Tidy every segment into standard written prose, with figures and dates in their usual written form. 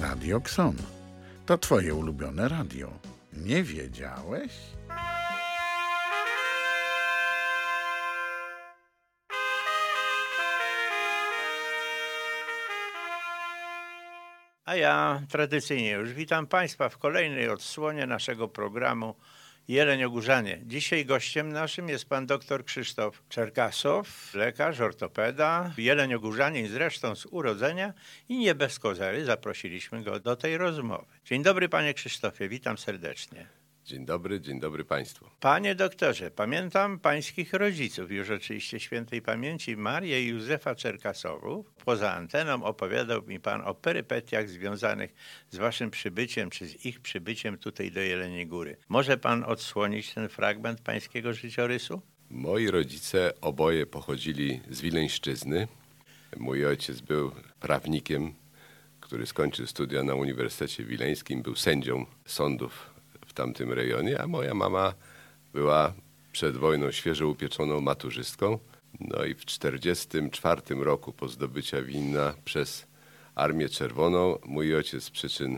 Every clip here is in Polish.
Radio Xon. To twoje ulubione radio. Nie wiedziałeś? A ja tradycyjnie już witam Państwa w kolejnej odsłonie naszego programu Jeleniogórzanie. Dzisiaj gościem naszym jest pan dr Krzysztof Czerkasow, lekarz, ortopeda, jeleniogórzanin zresztą z urodzenia i nie bez kozery zaprosiliśmy go do tej rozmowy. Dzień dobry panie Krzysztofie, witam serdecznie. Dzień dobry Państwu. Panie doktorze, pamiętam pańskich rodziców, już oczywiście świętej pamięci Marię i Józefa Czerkasowów. Poza anteną opowiadał mi pan o perypetiach związanych z waszym przybyciem, czy z ich przybyciem tutaj do Jeleniej Góry. Może pan odsłonić ten fragment pańskiego życiorysu? Moi rodzice oboje pochodzili z Wileńszczyzny. Mój ojciec był prawnikiem, który skończył studia na Uniwersytecie Wileńskim, był sędzią sądów w tamtym rejonie, a moja mama była przed wojną świeżo upieczoną maturzystką. No i w 1944 roku po zdobyciu Wilna przez Armię Czerwoną mój ojciec z przyczyn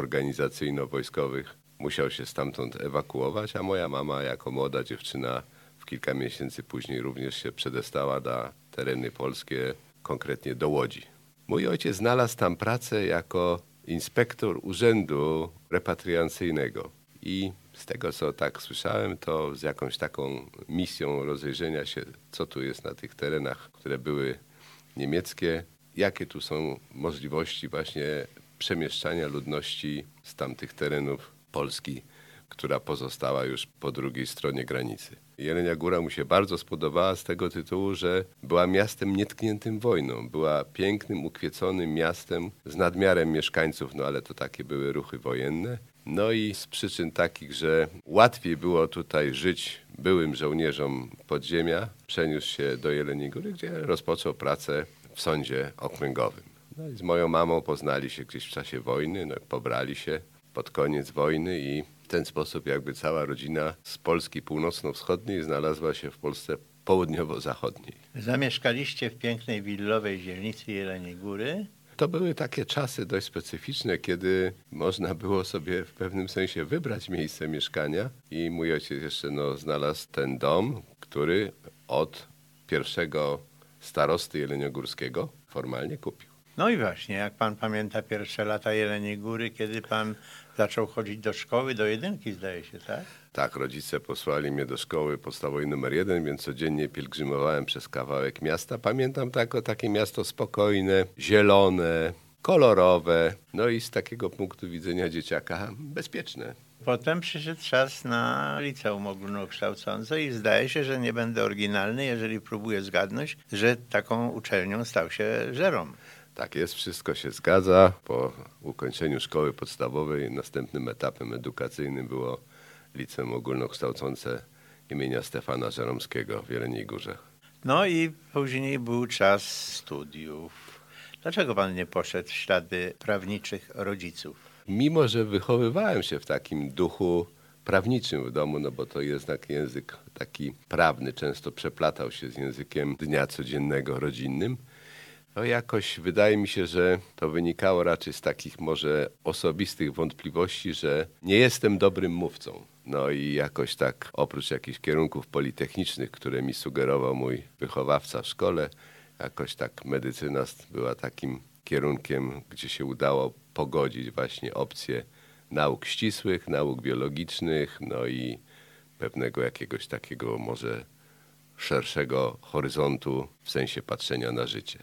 organizacyjno-wojskowych musiał się stamtąd ewakuować, a moja mama jako młoda dziewczyna w kilka miesięcy później również się przedostała na tereny polskie, konkretnie do Łodzi. Mój ojciec znalazł tam pracę jako inspektor urzędu repatriacyjnego. I z tego, co tak słyszałem, to z jakąś taką misją rozejrzenia się, co tu jest na tych terenach, które były niemieckie, jakie tu są możliwości właśnie przemieszczania ludności z tamtych terenów Polski, która pozostała już po drugiej stronie granicy. Jelenia Góra mu się bardzo spodobała z tego tytułu, że była miastem nietkniętym wojną. Była pięknym, ukwieconym miastem z nadmiarem mieszkańców, no ale to takie były ruchy wojenne. No i z przyczyn takich, że łatwiej było tutaj żyć byłym żołnierzom podziemia, przeniósł się do Jeleniej Góry, gdzie rozpoczął pracę w sądzie okręgowym. No i z moją mamą poznali się gdzieś w czasie wojny, no pobrali się pod koniec wojny i w ten sposób jakby cała rodzina z Polski północno-wschodniej znalazła się w Polsce południowo-zachodniej. Zamieszkaliście w pięknej willowej dzielnicy Jeleniej Góry. To były takie czasy dość specyficzne, kiedy można było sobie w pewnym sensie wybrać miejsce mieszkania i mój ojciec jeszcze znalazł ten dom, który od pierwszego starosty jeleniogórskiego formalnie kupił. No i właśnie, jak pan pamięta pierwsze lata Jeleniej Góry, kiedy pan zaczął chodzić do szkoły, do jedynki zdaje się, tak? Tak, rodzice posłali mnie do szkoły podstawowej numer 1, więc codziennie pielgrzymowałem przez kawałek miasta. Pamiętam takie miasto spokojne, zielone, kolorowe, no i z takiego punktu widzenia dzieciaka bezpieczne. Potem przyszedł czas na liceum ogólnokształcące i zdaje się, że nie będę oryginalny, jeżeli próbuję zgadnąć, że taką uczelnią stał się Żerom. Tak jest, wszystko się zgadza. Po ukończeniu szkoły podstawowej następnym etapem edukacyjnym było liceum ogólnokształcące imienia Stefana Żeromskiego w Jeleniej Górze. No i później był czas studiów. Dlaczego pan nie poszedł w ślady prawniczych rodziców? Mimo że wychowywałem się w takim duchu prawniczym w domu, no bo to jednak język taki prawny często przeplatał się z językiem dnia codziennego rodzinnym, no jakoś wydaje mi się, że to wynikało raczej z takich może osobistych wątpliwości, że nie jestem dobrym mówcą. No i jakoś tak oprócz jakichś kierunków politechnicznych, które mi sugerował mój wychowawca w szkole, jakoś tak medycyna była takim kierunkiem, gdzie się udało pogodzić właśnie opcje nauk ścisłych, nauk biologicznych, no i pewnego jakiegoś takiego może szerszego horyzontu w sensie patrzenia na życie.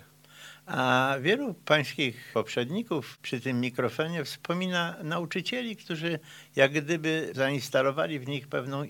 A wielu pańskich poprzedników przy tym mikrofonie wspomina nauczycieli, którzy jak gdyby zainstalowali w nich pewną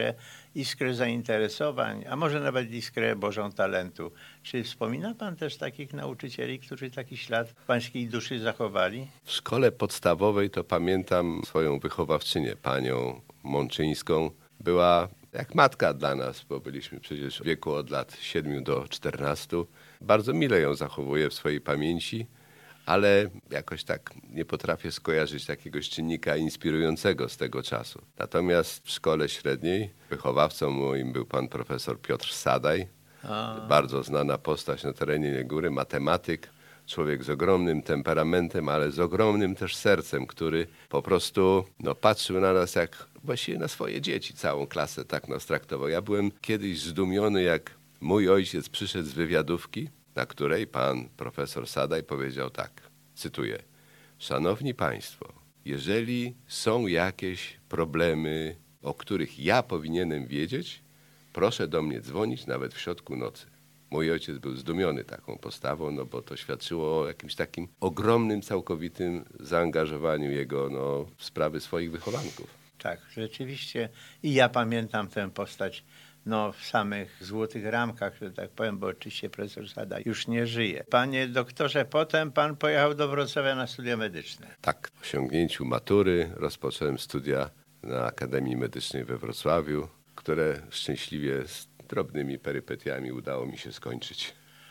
iskrę zainteresowań, a może nawet iskrę Bożą talentu. Czy wspomina pan też takich nauczycieli, którzy taki ślad w pańskiej duszy zachowali? W szkole podstawowej to pamiętam swoją wychowawczynię, panią Mączyńską. Była jak matka dla nas, bo byliśmy przecież w wieku od lat 7 do 14. Bardzo mile ją zachowuję w swojej pamięci, ale jakoś tak nie potrafię skojarzyć jakiegoś czynnika inspirującego z tego czasu. Natomiast w szkole średniej wychowawcą moim był pan profesor Piotr Sadaj, bardzo znana postać na terenie Góry, matematyk, człowiek z ogromnym temperamentem, ale z ogromnym też sercem, który po prostu patrzył na nas jak właściwie na swoje dzieci, całą klasę tak nas traktował. Ja byłem kiedyś zdumiony, jak mój ojciec przyszedł z wywiadówki, na której pan profesor Sadaj powiedział tak, cytuję: Szanowni Państwo, jeżeli są jakieś problemy, o których ja powinienem wiedzieć, proszę do mnie dzwonić nawet w środku nocy. Mój ojciec był zdumiony taką postawą, bo to świadczyło o jakimś takim ogromnym, całkowitym zaangażowaniu jego w sprawy swoich wychowanków. Tak, rzeczywiście. I ja pamiętam tę postać w samych złotych ramkach, że tak powiem, bo oczywiście profesor Sada już nie żyje. Panie doktorze, potem pan pojechał do Wrocławia na studia medyczne. Tak, po osiągnięciu matury rozpocząłem studia na Akademii Medycznej we Wrocławiu, które szczęśliwie z drobnymi perypetiami udało mi się skończyć.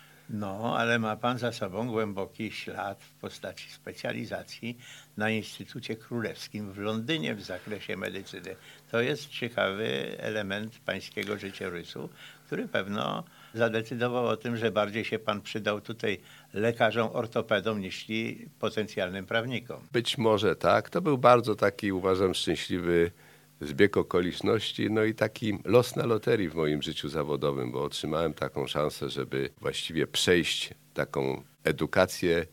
Ale ma pan za sobą głęboki ślad w postaci specjalizacji na Instytucie Królewskim w Londynie w zakresie medycyny. To jest ciekawy element pańskiego życiorysu, który pewno zadecydował o tym, że bardziej się pan przydał tutaj lekarzom ortopedom niż potencjalnym prawnikom. Być może tak. To był bardzo taki, uważam, szczęśliwy zbieg okoliczności, i taki los na loterii w moim życiu zawodowym, bo otrzymałem taką szansę, żeby właściwie przejść taką edukację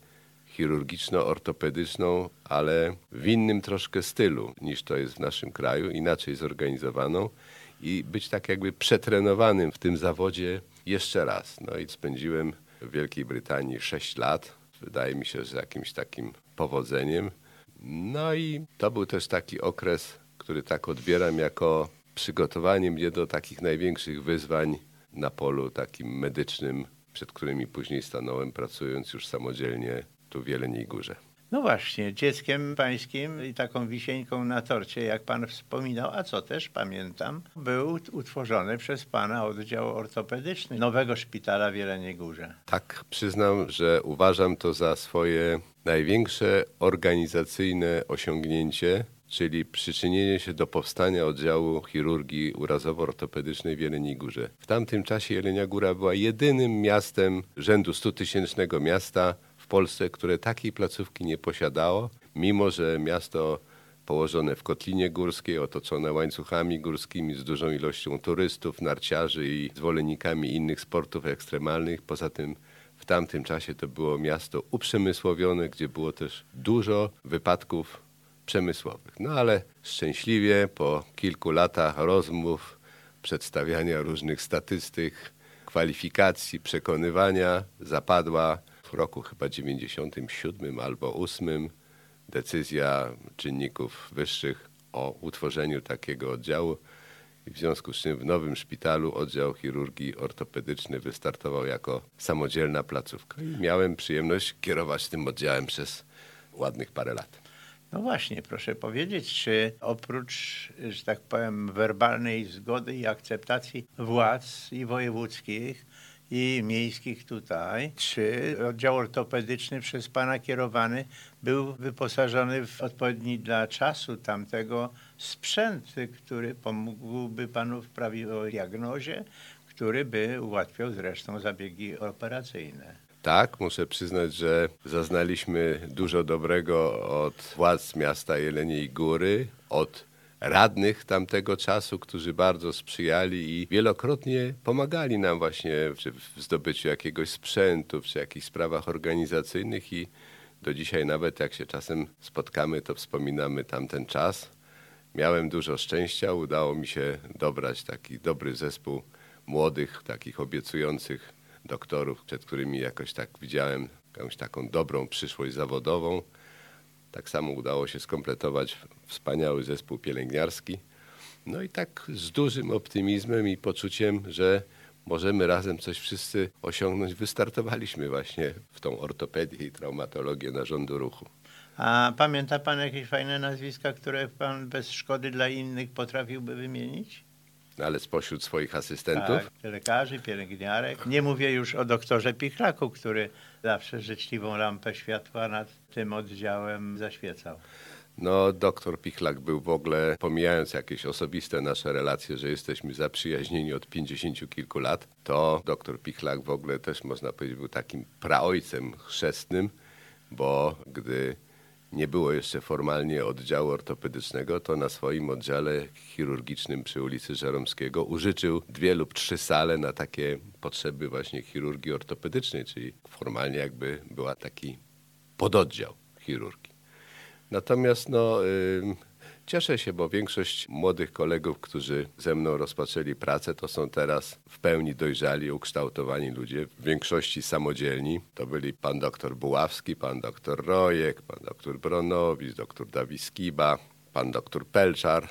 chirurgiczno-ortopedyczną, ale w innym troszkę stylu niż to jest w naszym kraju, inaczej zorganizowaną i być tak jakby przetrenowanym w tym zawodzie jeszcze raz. I spędziłem w Wielkiej Brytanii 6 lat, wydaje mi się, że z jakimś takim powodzeniem. I to był też taki okres, który tak odbieram jako przygotowanie mnie do takich największych wyzwań na polu takim medycznym, przed którymi później stanąłem, pracując już samodzielnie tu w Jeleniej Górze. No właśnie, dzieckiem pańskim i taką wisienką na torcie, jak pan wspominał, a co też pamiętam, był utworzony przez pana oddział ortopedyczny nowego szpitala w Jeleniej Górze. Tak, przyznam, że uważam to za swoje największe organizacyjne osiągnięcie, czyli przyczynienie się do powstania oddziału chirurgii urazowo-ortopedycznej w Jeleniej Górze. W tamtym czasie Jelenia Góra była jedynym miastem rzędu 100-tysięcznego miasta w Polsce, które takiej placówki nie posiadało, mimo że miasto położone w Kotlinie Górskiej, otoczone łańcuchami górskimi z dużą ilością turystów, narciarzy i zwolennikami innych sportów ekstremalnych. Poza tym w tamtym czasie to było miasto uprzemysłowione, gdzie było też dużo wypadków przemysłowych. Ale szczęśliwie po kilku latach rozmów, przedstawiania różnych statystyk, kwalifikacji, przekonywania zapadła w roku chyba 97 albo 8 decyzja czynników wyższych o utworzeniu takiego oddziału. I w związku z czym w nowym szpitalu oddział chirurgii ortopedycznej wystartował jako samodzielna placówka. I miałem przyjemność kierować tym oddziałem przez ładnych parę lat. No właśnie, proszę powiedzieć, czy oprócz, że tak powiem, werbalnej zgody i akceptacji władz i wojewódzkich, i miejskich tutaj, czy oddział ortopedyczny przez pana kierowany był wyposażony w odpowiedni dla czasu tamtego sprzęt, który pomógłby panu w prawidłowej diagnozie, który by ułatwiał zresztą zabiegi operacyjne? Tak, muszę przyznać, że zaznaliśmy dużo dobrego od władz miasta Jeleniej Góry, od radnych tamtego czasu, którzy bardzo sprzyjali i wielokrotnie pomagali nam właśnie w zdobyciu jakiegoś sprzętu, czy jakichś sprawach organizacyjnych i do dzisiaj nawet jak się czasem spotkamy, to wspominamy tamten czas. Miałem dużo szczęścia, udało mi się dobrać taki dobry zespół młodych, takich obiecujących doktorów, przed którymi jakoś tak widziałem jakąś taką dobrą przyszłość zawodową. Tak samo udało się skompletować wspaniały zespół pielęgniarski. I tak z dużym optymizmem i poczuciem, że możemy razem coś wszyscy osiągnąć, wystartowaliśmy właśnie w tą ortopedię i traumatologię narządu ruchu. A pamięta pan jakieś fajne nazwiska, które pan bez szkody dla innych potrafiłby wymienić? Ale spośród swoich asystentów? Tak, lekarzy, pielęgniarek. Nie mówię już o doktorze Pichlaku, który zawsze życzliwą lampę światła nad tym oddziałem zaświecał. No, doktor Pichlak był w ogóle, pomijając jakieś osobiste nasze relacje, że jesteśmy zaprzyjaźnieni od 50 kilku lat, to doktor Pichlak w ogóle też można powiedzieć był takim praojcem chrzestnym, bo gdy nie było jeszcze formalnie oddziału ortopedycznego, to na swoim oddziale chirurgicznym przy ulicy Żeromskiego użyczył 2 lub 3 sale na takie potrzeby właśnie chirurgii ortopedycznej, czyli formalnie jakby była taki pododdział chirurgii. Natomiast cieszę się, bo większość młodych kolegów, którzy ze mną rozpoczęli pracę, to są teraz w pełni dojrzali, ukształtowani ludzie, w większości samodzielni. To byli pan doktor Buławski, pan doktor Rojek, pan doktor Bronowicz, doktor Dawid Skiba, pan doktor Pelczar.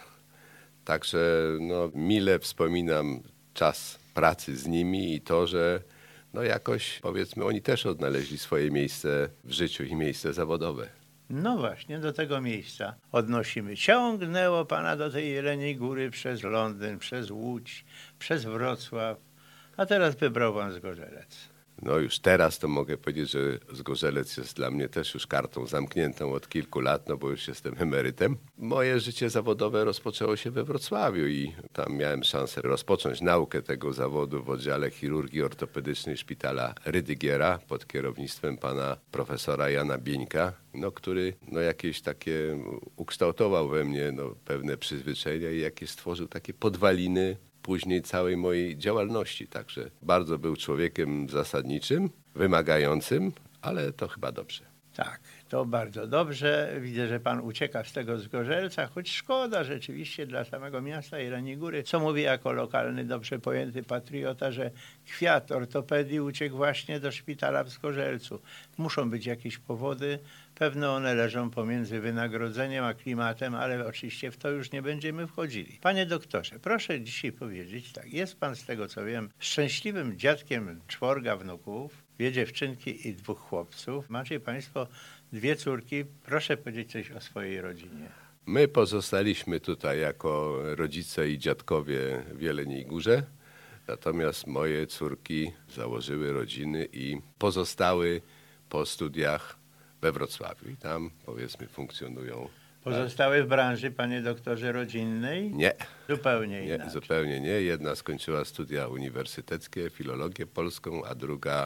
Także mile wspominam czas pracy z nimi i to, że jakoś powiedzmy oni też odnaleźli swoje miejsce w życiu i miejsce zawodowe. No właśnie, do tego miejsca odnosimy. Ciągnęło pana do tej Jeleniej Góry przez Londyn, przez Łódź, przez Wrocław, a teraz wybrał pan Zgorzelec. No już teraz to mogę powiedzieć, że Zgorzelec jest dla mnie też już kartą zamkniętą od kilku lat, bo już jestem emerytem. Moje życie zawodowe rozpoczęło się we Wrocławiu i tam miałem szansę rozpocząć naukę tego zawodu w oddziale chirurgii ortopedycznej szpitala Rydygiera pod kierownictwem pana profesora Jana Bieńka, który jakieś takie ukształtował we mnie pewne przyzwyczajenia i jakieś stworzył takie podwaliny później całej mojej działalności. Także bardzo był człowiekiem zasadniczym, wymagającym, ale to chyba dobrze. Tak, to bardzo dobrze. Widzę, że pan ucieka z tego Zgorzelca, choć szkoda rzeczywiście dla samego miasta Jeleniej Góry. Co mówię jako lokalny, dobrze pojęty patriota, że kwiat ortopedii uciekł właśnie do szpitala w Zgorzelcu. Muszą być jakieś powody. Pewno one leżą pomiędzy wynagrodzeniem a klimatem, ale oczywiście w to już nie będziemy wchodzili. Panie doktorze, proszę dzisiaj powiedzieć tak, jest pan z tego co wiem szczęśliwym dziadkiem 4 wnuków, 2 dziewczynki i 2 chłopców. Macie państwo 2 córki. Proszę powiedzieć coś o swojej rodzinie. My pozostaliśmy tutaj jako rodzice i dziadkowie w Jeleniej Górze, natomiast moje córki założyły rodziny i pozostały po studiach we Wrocławiu i tam powiedzmy funkcjonują. Pozostały w branży, panie doktorze, rodzinnej? Nie. Zupełnie inaczej. Nie, zupełnie nie. Jedna skończyła studia uniwersyteckie, filologię polską, a druga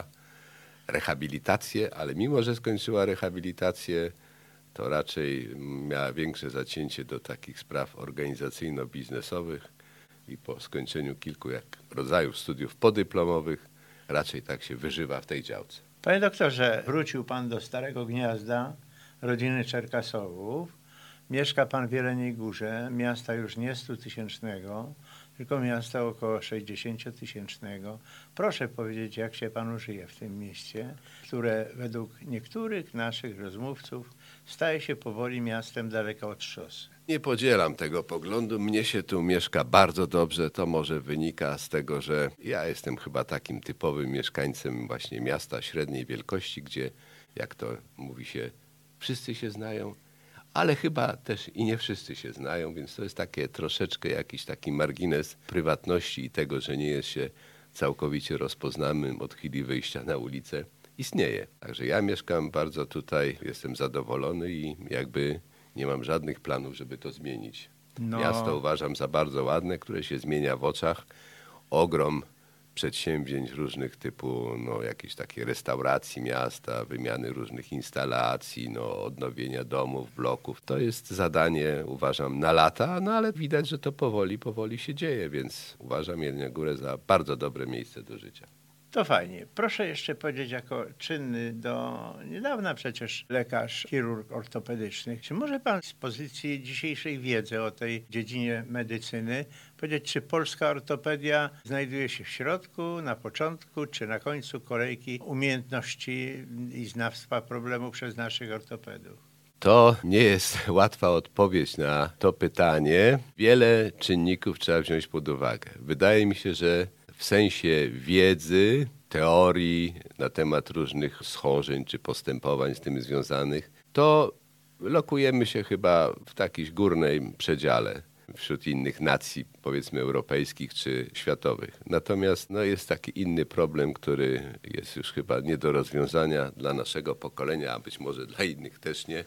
rehabilitację, ale mimo, że skończyła rehabilitację, to raczej miała większe zacięcie do takich spraw organizacyjno-biznesowych i po skończeniu kilku rodzajów studiów podyplomowych raczej tak się wyżywa w tej działce. Panie doktorze, wrócił pan do Starego Gniazda, rodziny Czerkasowów. Mieszka pan w Jeleniej Górze, miasta już nie 100-tysięcznego, tylko miasta około 60-tysięcznego. Proszę powiedzieć, jak się panu żyje w tym mieście, które według niektórych naszych rozmówców staje się powoli miastem daleko od szosy. Nie podzielam tego poglądu. Mnie się tu mieszka bardzo dobrze. To może wynika z tego, że ja jestem chyba takim typowym mieszkańcem właśnie miasta średniej wielkości, gdzie, jak to mówi się, wszyscy się znają, ale chyba też i nie wszyscy się znają, więc to jest takie troszeczkę jakiś taki margines prywatności i tego, że nie jest się całkowicie rozpoznanym od chwili wyjścia na ulicę, istnieje. Także ja mieszkam bardzo tutaj, jestem zadowolony i jakby nie mam żadnych planów, żeby to zmienić. Miasto uważam za bardzo ładne, które się zmienia w oczach. Ogrom przedsięwzięć różnych typu jakieś takie restauracji miasta, wymiany różnych instalacji, odnowienia domów, bloków. To jest zadanie, uważam, na lata, ale widać, że to powoli się dzieje, więc uważam Jelenią Górę za bardzo dobre miejsce do życia. To fajnie. Proszę jeszcze powiedzieć, jako czynny do niedawna przecież lekarz, chirurg ortopedyczny, czy może pan z pozycji dzisiejszej wiedzy o tej dziedzinie medycyny powiedzieć, czy polska ortopedia znajduje się w środku, na początku, czy na końcu kolejki umiejętności i znawstwa problemu przez naszych ortopedów? To nie jest łatwa odpowiedź na to pytanie. Wiele czynników trzeba wziąć pod uwagę. Wydaje mi się, że w sensie wiedzy, teorii na temat różnych schorzeń czy postępowań z tym związanych, to lokujemy się chyba w takiej górnej przedziale wśród innych nacji, powiedzmy europejskich czy światowych. Natomiast jest taki inny problem, który jest już chyba nie do rozwiązania dla naszego pokolenia, a być może dla innych też nie.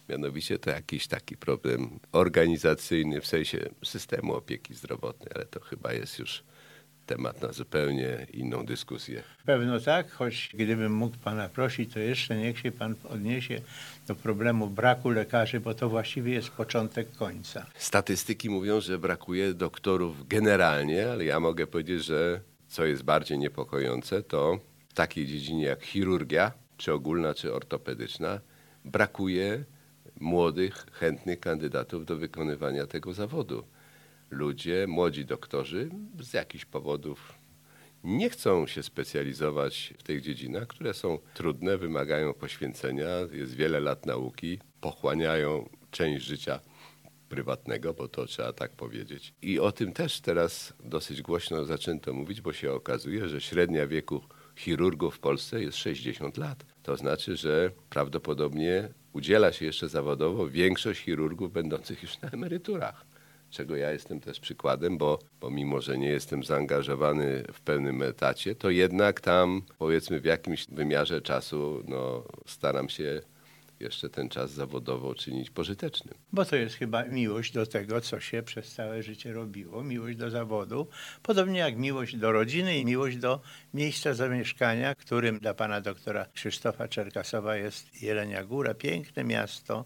Mianowicie to jakiś taki problem organizacyjny w sensie systemu opieki zdrowotnej, ale to chyba jest już temat na zupełnie inną dyskusję. Pewno tak, choć gdybym mógł pana prosić, to jeszcze niech się pan odniesie do problemu braku lekarzy, bo to właściwie jest początek końca. Statystyki mówią, że brakuje doktorów generalnie, ale ja mogę powiedzieć, że co jest bardziej niepokojące, to w takiej dziedzinie jak chirurgia, czy ogólna, czy ortopedyczna, brakuje młodych, chętnych kandydatów do wykonywania tego zawodu. Ludzie, młodzi doktorzy z jakichś powodów nie chcą się specjalizować w tych dziedzinach, które są trudne, wymagają poświęcenia, jest wiele lat nauki, pochłaniają część życia prywatnego, bo to trzeba tak powiedzieć. I o tym też teraz dosyć głośno zaczęto mówić, bo się okazuje, że średnia wieku chirurgów w Polsce jest 60 lat. To znaczy, że prawdopodobnie udziela się jeszcze zawodowo większość chirurgów będących już na emeryturach. Czego ja jestem też przykładem, bo mimo, że nie jestem zaangażowany w pełnym etacie, to jednak tam powiedzmy w jakimś wymiarze czasu staram się jeszcze ten czas zawodowo czynić pożytecznym. Bo to jest chyba miłość do tego, co się przez całe życie robiło, miłość do zawodu, podobnie jak miłość do rodziny i miłość do miejsca zamieszkania, którym dla pana doktora Krzysztofa Czerkasowa jest Jelenia Góra. Piękne miasto,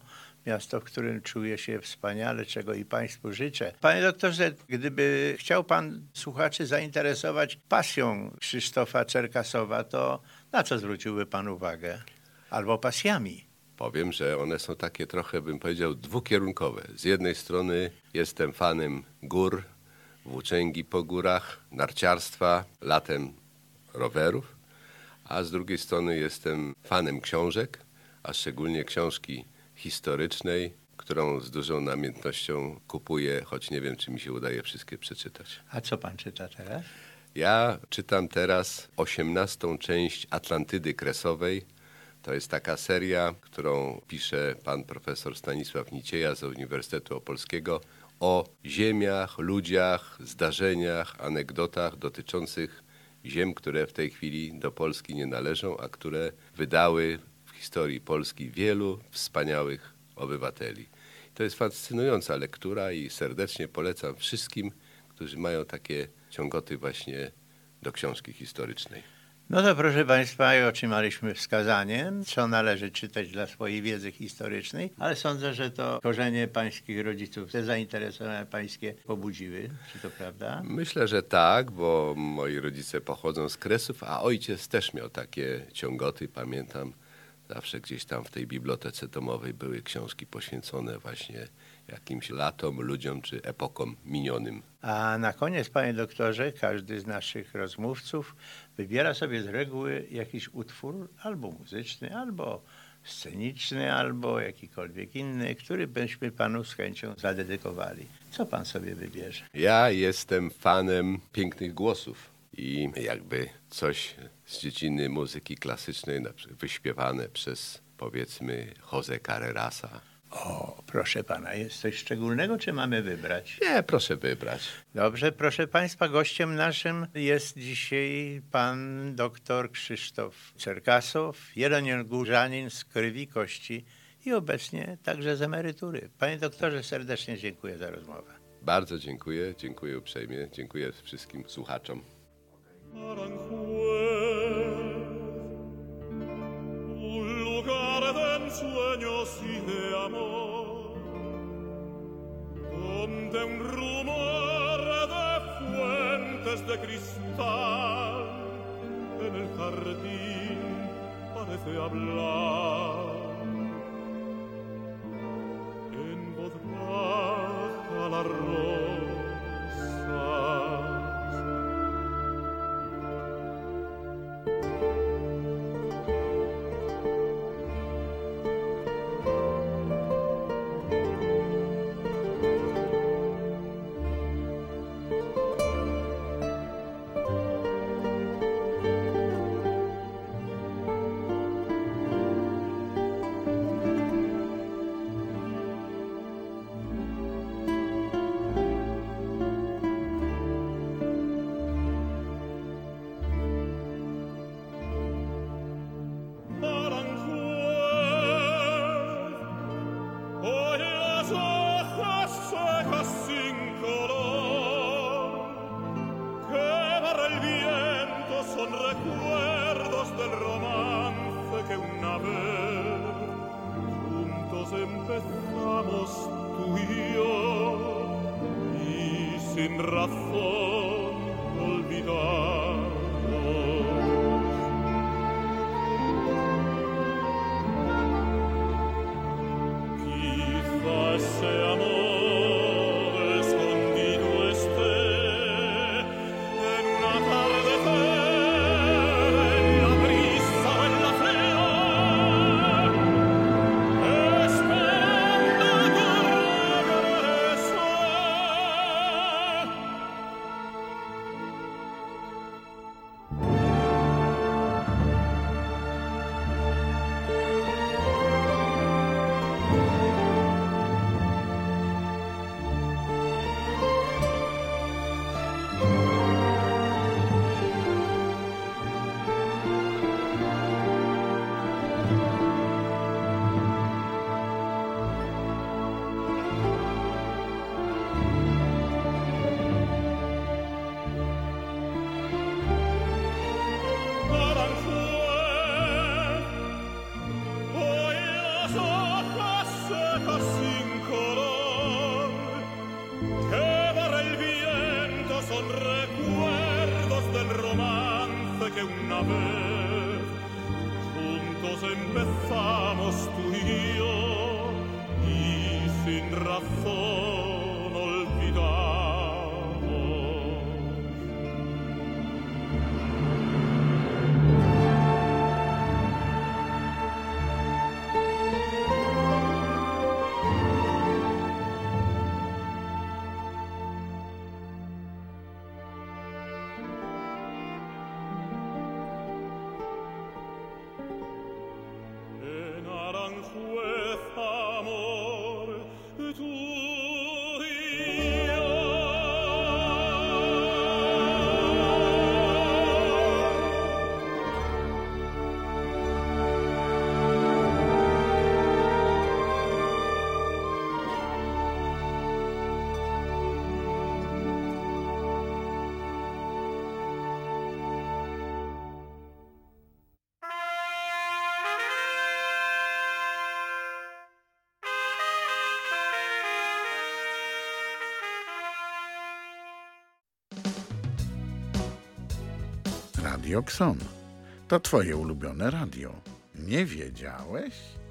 w którym czuję się wspaniale, czego i państwu życzę. Panie doktorze, gdyby chciał pan słuchaczy zainteresować pasją Krzysztofa Czerkasowa, to na co zwróciłby pan uwagę? Albo pasjami? Powiem, że one są takie trochę, bym powiedział, dwukierunkowe. Z jednej strony jestem fanem gór, włóczęgi po górach, narciarstwa, latem rowerów, a z drugiej strony jestem fanem książek, a szczególnie książki historycznej, którą z dużą namiętnością kupuję, choć nie wiem, czy mi się udaje wszystkie przeczytać. A co pan czyta teraz? Ja czytam teraz 18. część Atlantydy Kresowej. To jest taka seria, którą pisze pan profesor Stanisław Nicieja z Uniwersytetu Opolskiego o ziemiach, ludziach, zdarzeniach, anegdotach dotyczących ziem, które w tej chwili do Polski nie należą, a które wydały w historii Polski wielu wspaniałych obywateli. To jest fascynująca lektura i serdecznie polecam wszystkim, którzy mają takie ciągoty właśnie do książki historycznej. No to proszę państwa, otrzymaliśmy wskazanie, co należy czytać dla swojej wiedzy historycznej, ale sądzę, że to korzenie pańskich rodziców, te zainteresowania pańskie pobudziły. Czy to prawda? Myślę, że tak, bo moi rodzice pochodzą z Kresów, a ojciec też miał takie ciągoty. Pamiętam, zawsze gdzieś tam w tej bibliotece domowej były książki poświęcone właśnie jakimś latom, ludziom czy epokom minionym. A na koniec, panie doktorze, każdy z naszych rozmówców wybiera sobie z reguły jakiś utwór, albo muzyczny, albo sceniczny, albo jakikolwiek inny, który byśmy panu z chęcią zadedykowali. Co pan sobie wybierze? Ja jestem fanem pięknych głosów i jakby coś z dziedziny muzyki klasycznej, na przykład wyśpiewane przez powiedzmy José Carrerasa. O, proszę pana, jest coś szczególnego, czy mamy wybrać? Nie, proszę wybrać. Dobrze, proszę państwa, gościem naszym jest dzisiaj pan doktor Krzysztof Czerkasow, jeleniogórzanin z krwi i kości i obecnie także z emerytury. Panie doktorze, serdecznie dziękuję za rozmowę. Bardzo dziękuję, dziękuję uprzejmie, dziękuję wszystkim słuchaczom. Sueños y de amor, donde un rumor de fuentes de cristal en el jardín parece hablar. En voz baja la rosas empezamos tú y yo, y sin razón olvidamos. Quizá ese amor escondido esté en un atardecer, en la brisa o en la flor, esperando tu regreso. Aranjuez, hoy las hojas secas sin color que barre el viento son recuerdos del romance que una vez juntos empezamos tú y yo, y sin razón olvidamos. En Aranjuez, amor, tú y yo. Radio Xon. To twoje ulubione radio. Nie wiedziałeś?